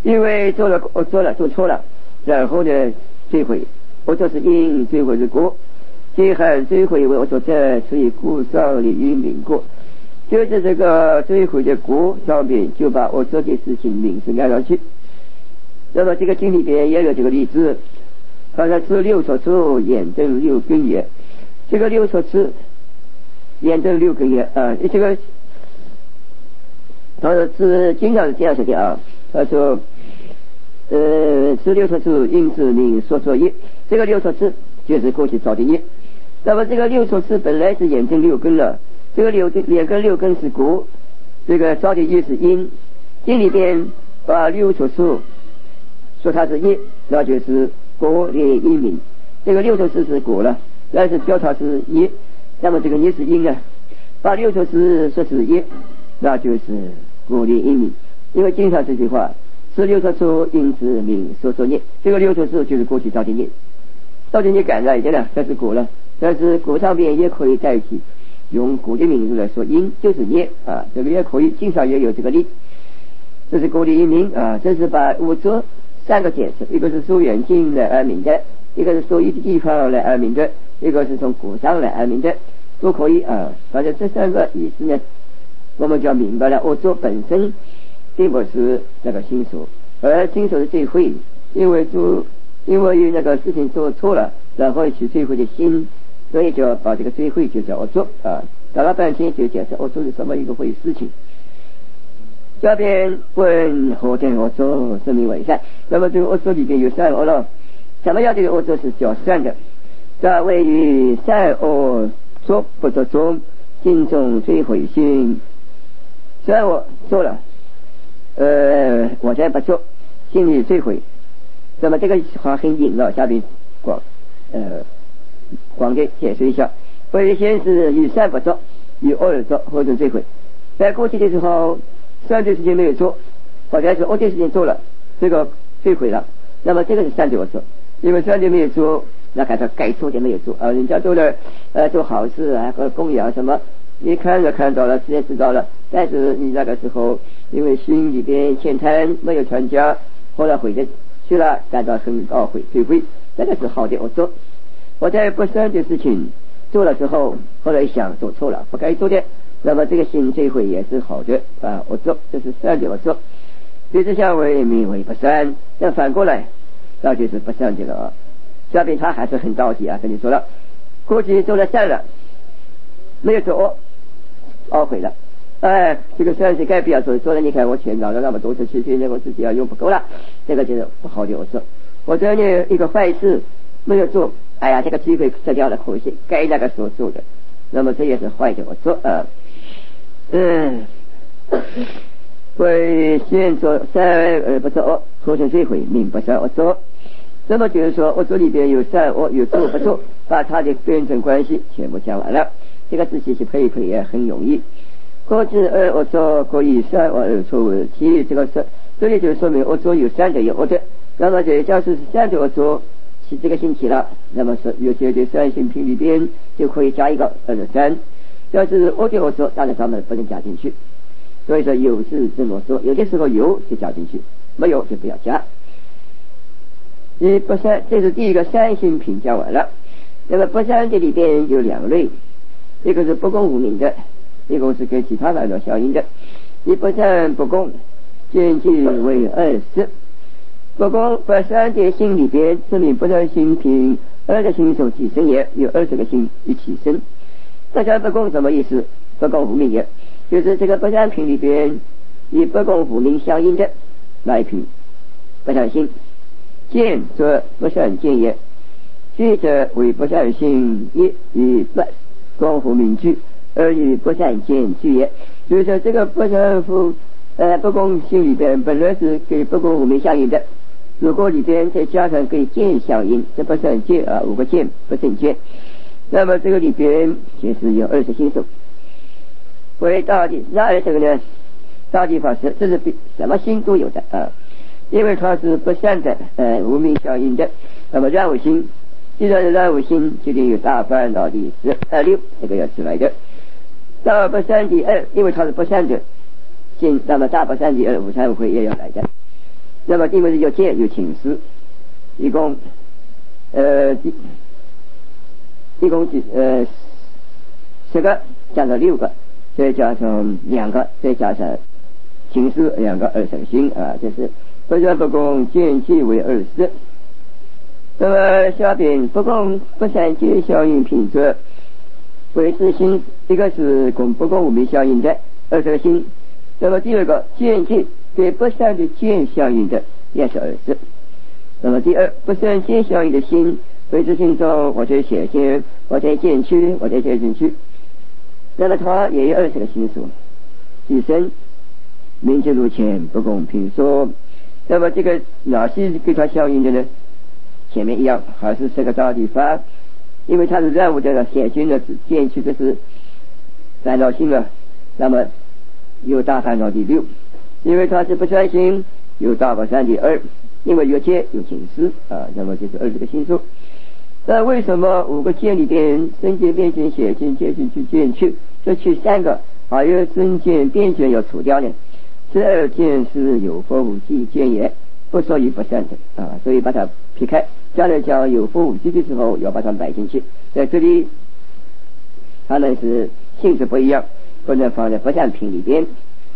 因为做了我做了做错了，然后呢追悔，我做是因，追悔是果，既含追悔为我所在，所以故上立于民果。就是这个追悔的果上面就把我做的事情名字按上去。那么这个经里边也有这个例子，好像是六所处验证六根也，这个六所处验证六根也啊，这个他说是经常是这样说的啊，他说呃是六所处因之名所作业，这个六所处就是过去造的业。那么这个六所处本来是验证六根了，这个六两根六根是果，这个造的业是因，经里边把六所处说它是业，那就是果连因名。这个六所处是果了，但是叫它是业，那么这个业是因啊，把六所处说是业，那就是果连因名。因为经常这句话是六所处因之名所作业，这个六所处就是过去造的业，造的业改了一点了，这是果了，但是果上边也可以代替用果的名字来说因，就是业啊，这个也可以，经常也有这个例。这是果连因名啊，这是把五作三个解释，一个是说远近来安明的，一个是说一个地方来安明的，一个是从果上来安明的，都可以啊。反正这三个意思呢，我们就要明白了。我做本身并不是那个心所，而心所是最会，因为做因为那个事情做错了，然后起最会的心，所以就要把这个最会就叫我做啊。搞了半天就解释我做是什么一个会事情。下边问何等恶作生命为善？那么这个恶作里边有善恶了，什么样的恶作是叫善的？在位于善恶作不作中，心中追悔心。虽然我做了，呃，我现在不做，心里追悔。那么这个话很引了，下边广呃广给解释一下。为先是与善不作，与恶而作，或者追悔。在过去的时候，善的事情没有做，或者是恶的事情做了，这个追悔了，那么这个是善的恶作，因为善的没有做，那看到该做的没有做啊，人家做了呃做好事啊和供养什么，你看了看到了，自然知道了，但是你那个时候因为心里边欠贪没有参加，后来悔的去了，感到很懊悔追悔，这个是好的恶作。我在不善的事情做了之后，后来想做错了，不该做的。那么这个心追悔也是好的啊，我做这是善的我做，对之相为名为不善，那反过来那就是不善的了啊。下边他还是很着急啊，跟你说了，过去做了善了，没有做恶，懊悔了，哎，这个善是该不要做，做了你看我钱拿了那么多次去，现在我自己要用不够了，这个就是不好的我做。我这呢一个坏事没有做，哎呀，这个机会失掉了，可惜该那个时候做的，那么这也是坏的我做啊。嗯，为先做善而不作恶，构成追悔，名不善恶作。那么就是说，恶作里边有善恶，有做不做，把它的辩证关系全部讲完了。这个仔细去配一配也很容易。过之而恶作，可以善恶而错为其这个是，这里就说明恶作有善的有恶的。那么这假使是善的恶作起这个星期了，那么是有些的善性品里边就可以加一个二的善。要是恶的恶作，当然咱们不能加进去。所以说有是这么说，有的时候有就加进去，没有就不要加。你不善，这是第一个善性品讲完了。那么不善的里边有两类，一个是不公无名的，一个是跟其他烦恼相应的。你不善不公，渐进为二十。不公不善的心里边，说明不善心品二的心所起生也，有二十个心一起生。不善不公什么意思？不公无名也，就是这个不善品里边与不公无名相应的那一品不善心，见则不善见也，聚则为不善心也，与不公无名聚，而与不善见聚也。就是说这个不善不呃不公心里边本来是跟不公无名相应的，如果里边再加上跟见相应，这不善见啊，五个见不胜见。那么这个里边就是有二十心数，为大地，那这个呢，大地法师，这是比什么心都有的啊，因为它是不善的，呃，无名相应的。那么染污心，既然是染污心，就得有大烦恼的十二六，这个要出来的。大不善的二，因为它是不善的心，那么大不善的二无忏悔也要来的。 那么因为有见有情思，一共呃一一共呃十个加上六个，再加上两个，再加上情思两个，二十个心啊，这是不善不共见气为二十。那么下边不共不善见相应品质为自心，一个是共不共无明相应的二十个心。那么第二个见气对不善的见相应的也是二十。那么第二不善见相应的心为自心中，我在显现，我在见区，我在见进去，那么它也有二十个心数。第三明知如前不共品说，那么这个哪些跟它相应的呢？前面一样，还是这个大地方，因为它是任务的显现的见区，这是烦恼心了。那么有大烦恼第六，因为它是不善心，有大不善第二，因为有见有情思啊，那么就是二十个心数。那为什么五个见里边身见变见显见见进去见去，这去三个还有身见变见要除掉呢？这二见是有佛无记见也，不属于不善的啊，所以把它撇开。将来讲有佛无记的时候，要把它摆进去。在这里，它们是性质不一样，不能放在不善品里边。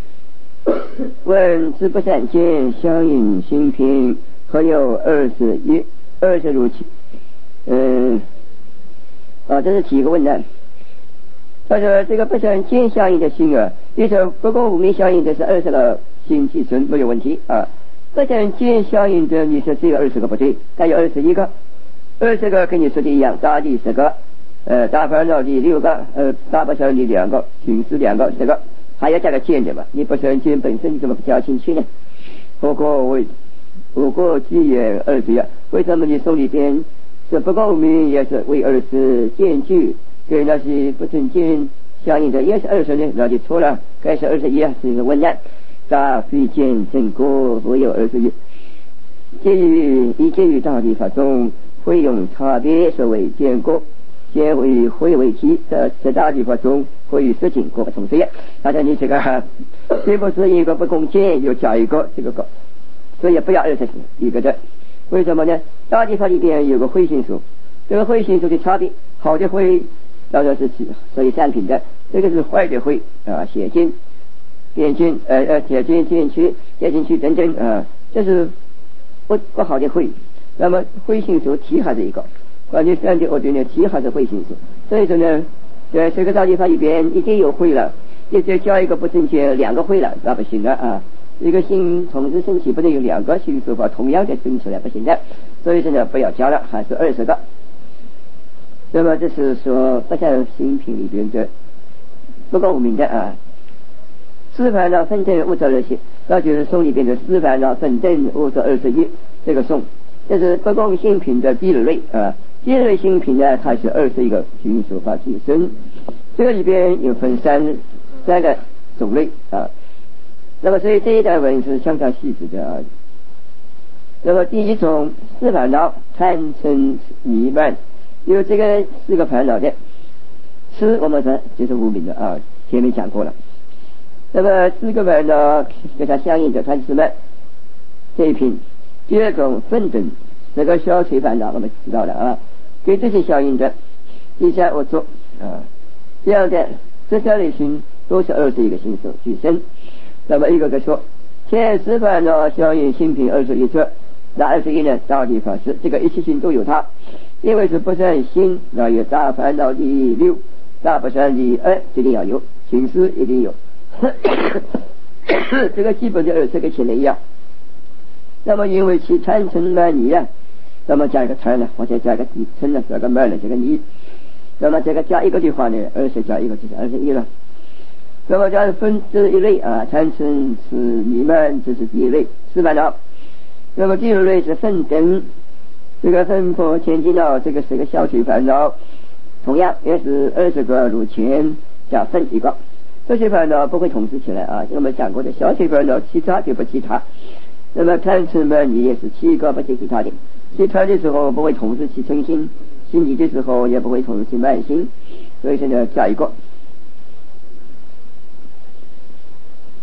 问知不善见相应心品，可有二十一二十如其嗯啊，这是提一个问难。他说这个不善见相应的心啊，一种不共无明相应的是二十个心气存，没有问题啊。不善见相应的，你说只有二十个不对，但有二十一个，二十个跟你说的一样，大地十个，呃，大烦恼的六个，呃，大不善的两个，情思两个，十个，还要加个见的嘛？你不善见本身你怎么不加进去呢？不过为不过既也二十一，为什么你手里边这不共无明也是为二十见具，跟那些不正见相应的也是二十呢？那就错了，该是二十一啊，是一个问难。大非见正果唯有二十一，介于一介于大地法中会用差别所谓见果，皆为会为题，在在大地法中会与实情果不同这样。大家你这个这不是一个不共见又加一个这个个，所以不要二十一个的。为什么呢？大地法里边有个慧心数，这个慧心数的差别，好的慧当然是所以善品的，这个是坏的慧啊，写经变见呃呃解见见区见进去等等啊，这是不不好的慧。那么慧心数题还是一个，关于三的我觉得题还是慧心数。所以说呢，在这个大地法里边已经有慧了，你再加一个不正见两个慧了，那不行了啊。一个心同时升起，不能有两个心手法同样的升起来不行的。所以说呢，不要加了，还是二十个。那么这是说不善心品里边的不共无明的啊。四烦恼分等五十二心，那就是颂里边的四烦恼分等五十二十一这个颂，这是不共性品的第二类啊。第二类性品呢，它是二十一个群所法提升，这个里边有分三三个种类啊。那么所以这一段文是相当细致的啊。那么第一种四烦恼贪嗔迷慢，有这个四个烦恼的，痴我们说就是无明的啊，前面讲过了。那么四个烦恼跟它相应的它是什么？这一品。第二种愤等，这个消除烦恼我们知道了啊，跟这些相应的。第三我做啊，这样的这三类心都是二十一个心所具身。那么一个个说，前十烦恼相应心品二十一处，那二十一呢？大地法师这个一切心都有它，因为是不善心，那有大烦恼第六，大不善第二一定要有，情思一定有。这个基本的二十个前面一样。那么因为其贪嗔慢疑啊，那么加一个贪呢，或者加一个嗔呢，加个慢呢，这个疑。那么这个加一个的话呢，二十加一个就是二十一了。那么加分这一类啊，贪嗔痴迷慢，这是第一类四烦恼。那么第二类是愤等，这个分破前进恼，这个是个消除烦恼，同样也是二十个如前加分一个。这些烦恼不会统治起来啊，我们讲过的消除烦恼，其他就不其他。那么贪嗔慢疑也是七个不接其他的，其他的时候不会统治其嗔心，心急的时候也不会统治其慢心，所以现在加一个。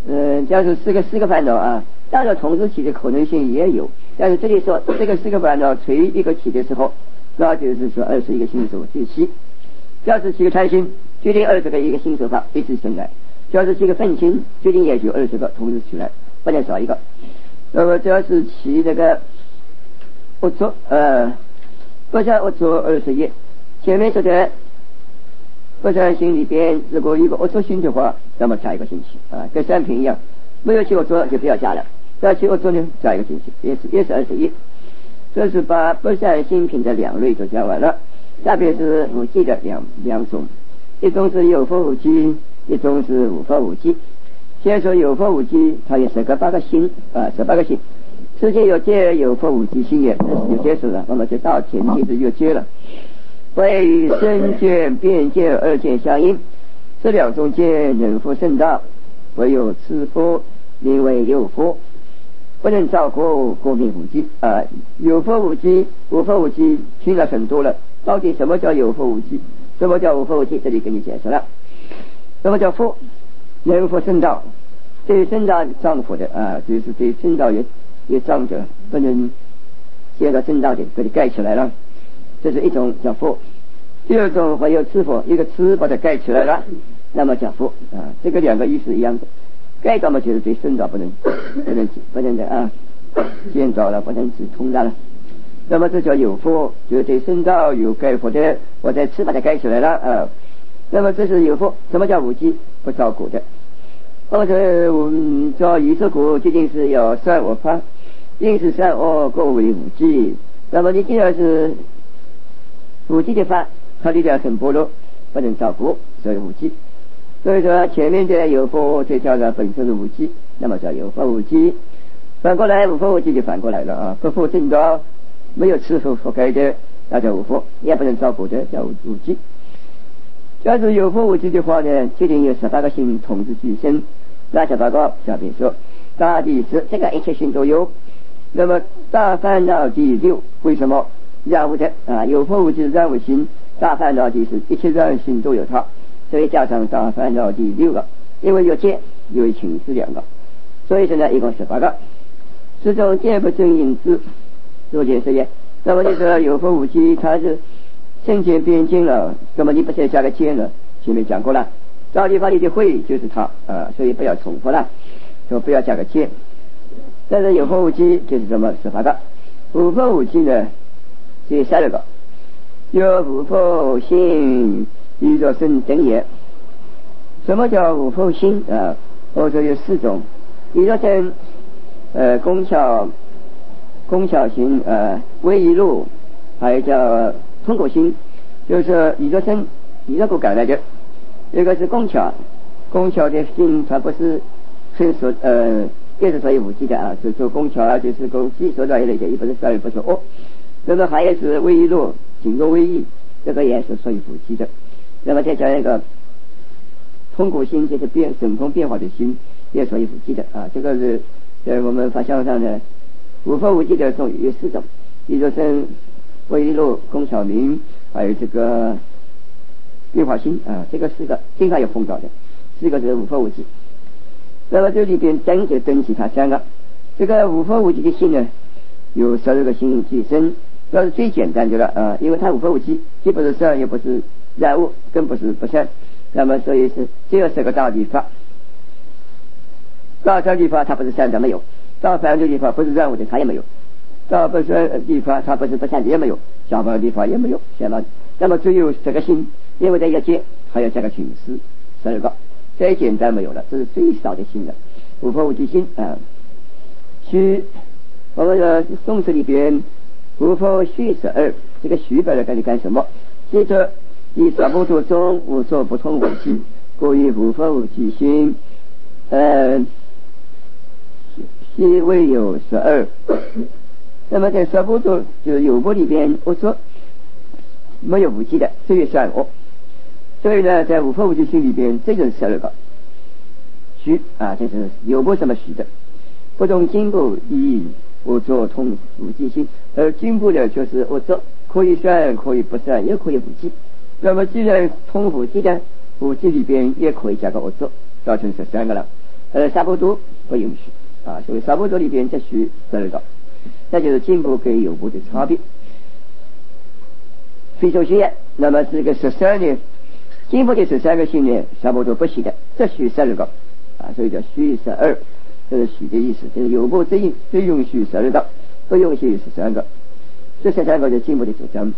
嗯，假如四个四个烦恼啊，当然同时起的可能性也有，但是这里说这个四个烦恼随一个起的时候，那就是说二十一个心所最起。要是起个贪心，决定二十个一个心所法一直生来；要是起个愤心，决定也就二十个同时起来，不能少一个。那么只要是起这个恶作呃不善恶作二十一，前面说的不善心里边如果一个恶作心的话，那么加一个星期啊，跟三品一样，没有起恶作就不要加了，要起恶作呢加一个星期，也是也是二十一。这是把不善心品的两类都讲完了，下边是无记的两两种，一种是有佛无记，一种是无佛无记。先说有佛无记，它有十个八个心啊，十八个心。世界有戒有佛无记心也，这是有结束了，那么就到前提是有戒了。会与身见变见二见相应，这两种戒能复圣道，唯有持佛名为有佛，不能照过过命无记啊。有佛无记无佛无记听了很多了，到底什么叫有佛无记，什么叫无佛无记，这里给你解释了。什么叫佛？能复圣道，对圣道丈夫的啊，就是对圣道也也仗着不能接到正道的给你盖起来了，这是一种叫佛。第二种还有持佛，一个持把它盖起来了，那么叫佛啊，这个两个意思一样的。盖到嘛就是对圣道不能不能不能的啊，见到了不能直通达了，那么这叫有佛，就是对圣道有盖佛的，我在持把它盖起来了啊。那么这是有佛。什么叫无记？不照果的。或者我们叫宇宙果，究竟是要善恶法，因是善恶各为无记。那么你既然是无记的法，它力量很薄弱，不能照果，所以无记。所以说前面的有佛这叫做本身是无记，那么叫有佛无记。反过来无佛无记就反过来了啊，不复正道，没有持佛所盖的，那叫无佛，也不能照果的，叫无记。要是有佛无记的话呢，确定有十八个心同时具身，那十八个下边说大第十，这个一切心都有。那么大烦恼第六，为什么染污的啊？有佛无记染污心，大烦恼第十，一切染心都有它，所以加上大烦恼第六个，因为有戒有情是两个，所以现在一共十八个。这种戒不正因知做解释也。那么就说有佛无记，它是正见边境了，那么你不是加个戒了？前面讲过了，道理法理的会就是它啊，所以不要重复了，说不要加个戒。但是有佛无记就是这么十八个，无佛无记呢只有十二个。有无佛心宇宙生等也。什么叫无佛心啊？或者有四种，宇宙生呃工巧工巧心呃唯一路，还有叫通过心，就是宇宙生宇宙果改来的。一个是工巧，工巧的心它不是很所呃也是属于无记的啊，是做工巧啊，就是工记所到一类的，也不是算也不是哦。那么还有是唯一路，仅中唯一，这个也是属于无记的。那么再讲一个通过心，就是变神通变化的心，也属于无记的啊。这个是在我们法相上的无佛无记的种有四种，宇宙生、唯一路、工巧明，还有这个变化心啊，这个四个经常有碰到的，四个是无佛无记。那么这里边增就增其他三个，这个无佛无记的心呢，有十二个心具身，那是最简单的了啊，因为它无佛无记，既不是善，也不是染污，更不是不善，那么所以是只有十个大地法。大善地法它不是善的没有，大凡的地法不是染污的它也没有，大不善地法它不是不善的也没有，小般地法也没有，相当。那么只有这个心，因为在一界还有这个群思十二个，再简单没有了，这是最少的心了，无佛无记心啊。虚，我们的宋词里边无佛虚十二，这个虚本来干你干什么？接着以十不度中无所不通无记，故以无佛无记心，呃，虚未有十二。那么在十不度就是有部里边，我说没有无记的，只有善恶。所以呢，在无佛无记心里边，这就是十二个虚啊，这是有部什么虚的。不同经部以我做通无记心，而经部呢就是我做可以善可以不善，也可以无记。那么既然通无记的，无记里边也可以加个我做，造成十三个了。 呃，沙波多不允许啊，所以沙波多里边只许十二个，那就是进步跟有步的差别。非洲学院，那么是个十三年，进步的十三个新年，沙波多不许的，只许十二个啊，所以叫许十二，这是许的意思，就是有步只允只允许十二个，不允许十三个，这十三个就进步的主张。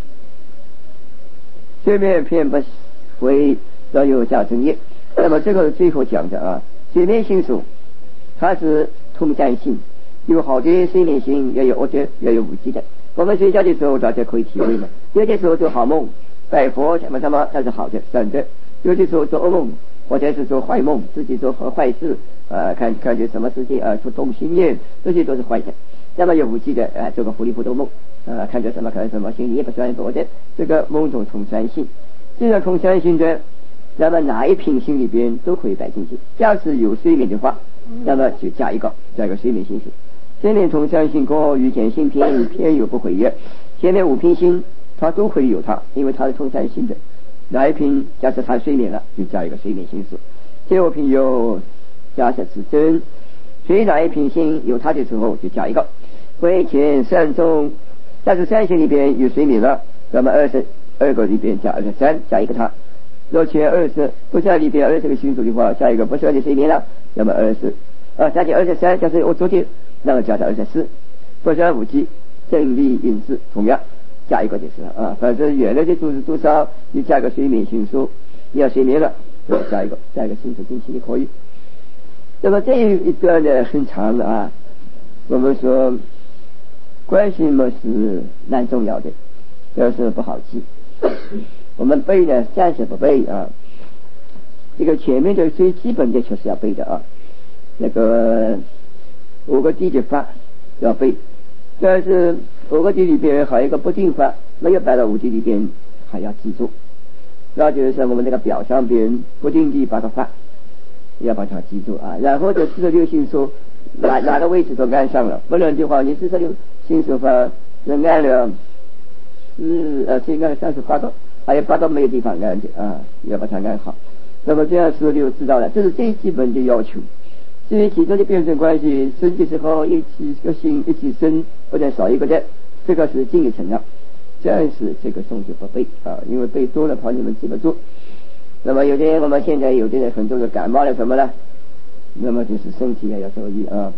这面偏不会要有加争议，那么这个最后讲的啊，水面性素它是通占性，有好的睡眠性，也有恶的，也有无机的。我们睡觉的时候大家可以体会嘛，有的时候做好梦，拜佛什么什么，那是好的善的；有的时候做噩梦，或者是做坏梦，自己做坏事，呃，看看见什么事情啊，做动心念，这些都是坏的。那么有无机的，呃，做个糊里糊涂梦，呃，看见什么看见什么，心里也不算多的，这个梦中通三性。这个通三性的，那么哪一品性里边都可以摆进去。要是有睡眠的话，那么就加一个，加一个睡眠性质。前面通三性过与见性偏偏有不回也，前面五品性它都会有它，因为它是通三性的。哪一品假设它睡眠了，就加一个睡眠性质。第五品有假设自真，所以哪一品性有它的时候就加一个。会前三中，假设三性里边有睡眠了，那么二十二个里边加二十三，加一个它。若前二十不在里边二十个星数的话，下一个不算的睡眠了，那么二十啊，加起二十三，假设我昨天那个加上二十四，不算五 G 正力因子同样加一个就是了啊。反正原来的度是多少，你加个睡眠星数，你要睡眠了就加一个加一个星数进去也可以。那么这一段呢很长的啊，我们说关系嘛是蛮重要的，但是不好记。我们背呢暂时不背啊，这个前面的最基本的确实要背的啊，那个五个地的法要背，但是五个地里边还有一个不定法，没有摆到五地里边还要记住，那就是我们这个表上边不定地八个法要把它记住啊，然后就四十六星数哪哪个位置都按上了，不然的话你四十六星数法就按了是呃这个三十八个，还有八个没有地方按的啊，要把它按好。那么这样四十六知道了，这是最基本的要求。至于其中的辩证关系，生的时候一起个心一起生，或者少一个的，这个是进一层了。暂时这个诵就不背啊，因为背多了怕你们记不住。那么有的我们现在有的人很多的感冒了什么了，那么就是身体也要注意啊，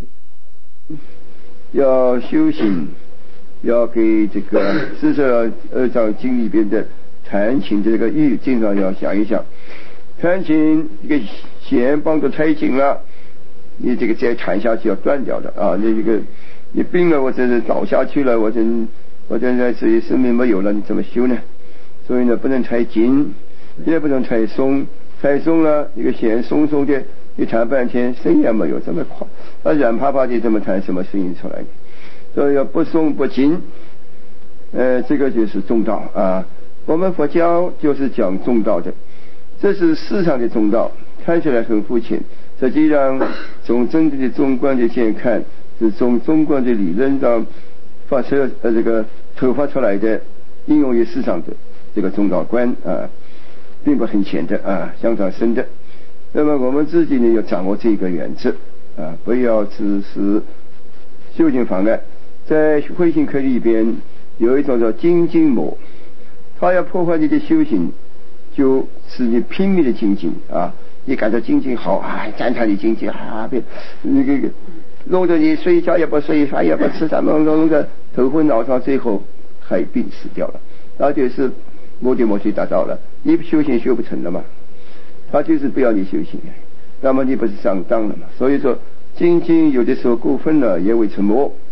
要修行，要给这个四十二章经里边的弹琴的这个欲经常要想一想，弹琴这个弦帮着太紧了，你这个再弹下去要断掉的啊！你这个你病了，我这是倒下去了，我这我现在自己生命没有了，你怎么修呢？所以呢，不能太紧，也不能太松，太松了，一个弦松松的，你弹半天声音也没有这么快，啊，软趴趴的这么弹，什么声音出来的？所以要不松不紧，呃，这个就是中道啊。我们佛教就是讲中道的，这是世上的中道，看起来很肤浅。实际上从真正的中观的见看，是从中观的理论上发射呃这个透发出来的应用于世上的这个中道观啊，并不很浅的啊，相当深的。那么我们自己呢要掌握这个原则啊，不要只是修行妨碍。在慧心课里边有一种叫精进魔，它要破坏你的修行，就是你拼命的精进啊。你感到精进好啊，赞叹你精进啊，别那个弄得你睡觉也不睡，饭也不吃，什么弄得头昏脑胀，最后害病死掉了，那就是目的目的达到了，你修行修不成了嘛，他就是不要你修行，那么你不是上当了嘛？所以说精进有的时候过分了也会成魔。